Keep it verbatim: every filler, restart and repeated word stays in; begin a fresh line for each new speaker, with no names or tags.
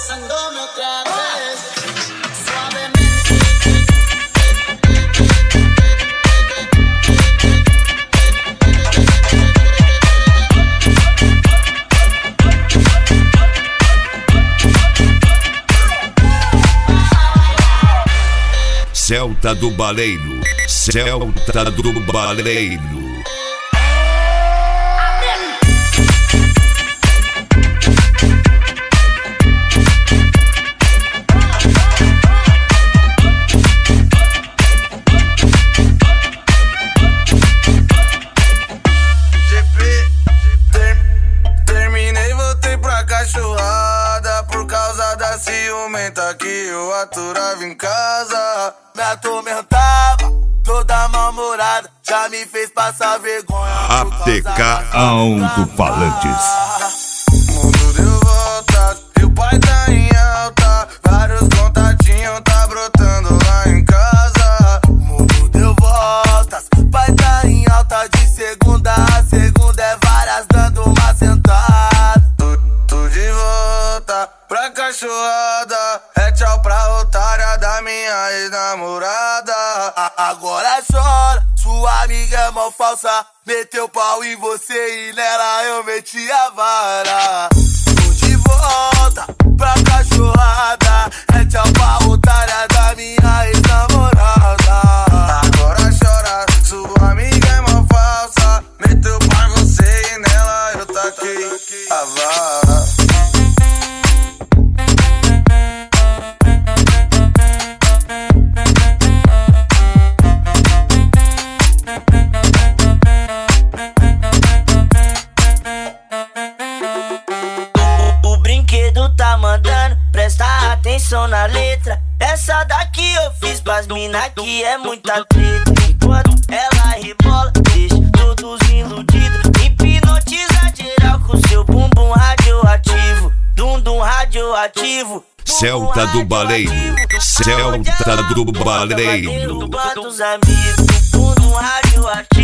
besándome otra vez, suavemente.
Celta do Baleiro, Celta do Baleiro.
Terminei, voltei pra cachorrada por causa da ciumenta que eu aturava em casa. Me atormentava, toda mal-humorada, já me fez passar vergonha.
A T K Alto-Falantes.
Mundo deu voltas, e o pai tá em alta. Vários contatinhos tá brotando lá em casa. Mundo deu voltas, pai tá em alta. De segunda a segunda é várias dando uma sentada. Tô, tô de volta pra cachorrada, é tchau pra otária da minha ex-namorada. Agora chora, sua amiga é mó falsa. Meteu pau em você e nela eu meti a vara. Tô de volta pra cachorrada, é tchau pra otária da minha ex-namorada. Agora chora, sua amiga é mó falsa. Meteu pau em você e nela eu taquei a vara.
Tá mandando, presta atenção na letra. Essa daqui eu fiz pras mina que é muita treta. E quando ela rebola, deixa todos iludidos. Hipnotiza geral com seu bumbum radioativo. Dum-dum radioativo.
Celta do Baleiro, Celta do Baleiro.
Banda dos amigos, bumbum radioativo.